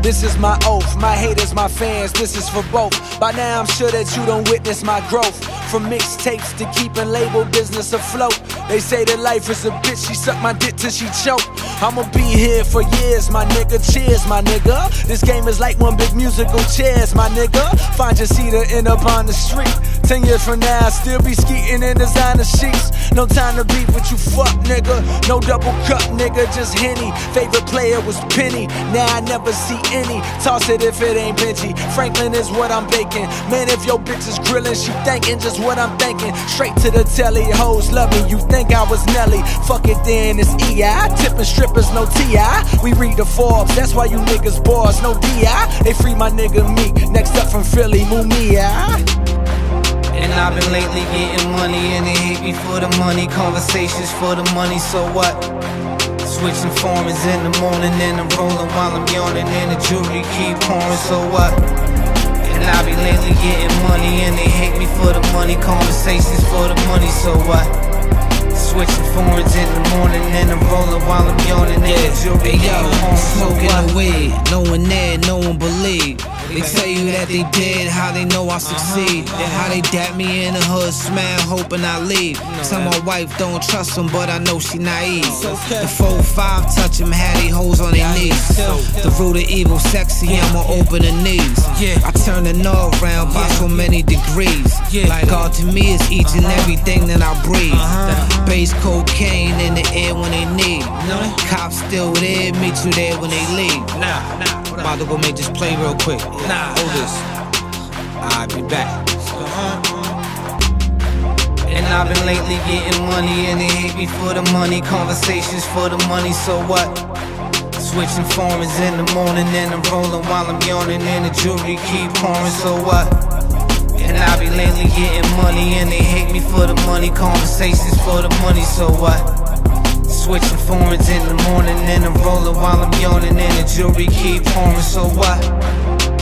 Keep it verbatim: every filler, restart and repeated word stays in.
This is my oath, my haters, my fans, this is for both. By now I'm sure that you don't witness my growth. From mixtapes to keeping label business afloat. They say that life is a bitch, she suck my dick till she choke. I'ma be here for years, my nigga, cheers, my nigga. This game is like one big musical chairs, my nigga. Find your seat or end up on the street. Ten years from now, I'll still be skeeting in designer sheets. No time to beef with you, fuck nigga. No double cup, nigga, just Henny. Favorite player was Penny, now I never see any. Toss it if it ain't Benji. Franklin is what I'm baking. Man, if your bitch is grilling, she thinking just what I'm thinking. Straight to the telly, hoes love me. You think I was Nelly? Fuck it then, it's E I. Tipping strippers, no T I. We read the Forbes, that's why you niggas boys, no D I. They free my nigga Meek. Next up from Philly, Mumia. And I've been lately getting money, and they hate me for the money. Conversations for the money, so what? Switching formats in the morning, and I'm rolling while I'm yawning, and the jewelry keep pouring, so what? And I be lately getting money, and they hate me for the money. Conversations for the money, so what? Switching formats in the morning, and I'm rolling while I'm yawning, and the jewelry keep pouring, so what? Smoking the weed, no one there, no one believe. They tell you that they dead, how they know I succeed. How they dap me in the hood, smile, hoping I leave. Tell my wife don't trust them, but I know she naive. The four five touch them, had they hoes on their knees. The root of evil, sexy, I'ma open the knees. I turn the knob round by so many degrees. Like God to me is each and everything that I breathe. Base cocaine in the air when they need. Cops still there, meet you there when they leave. About to go make this play real quick. Nah, hold this. I'll be back. And I've been lately getting money, and they hate me for the money. Conversations for the money, so what? Switching formats in the morning, and I'm rolling while I'm yawning, and the jewelry keep pouring, so what? And I be lately getting money, and they hate me for the money. Conversations for the money, so what? Switching formats in the morning, and I'm rolling while I'm yawning, and the jewelry keep pouring, so what?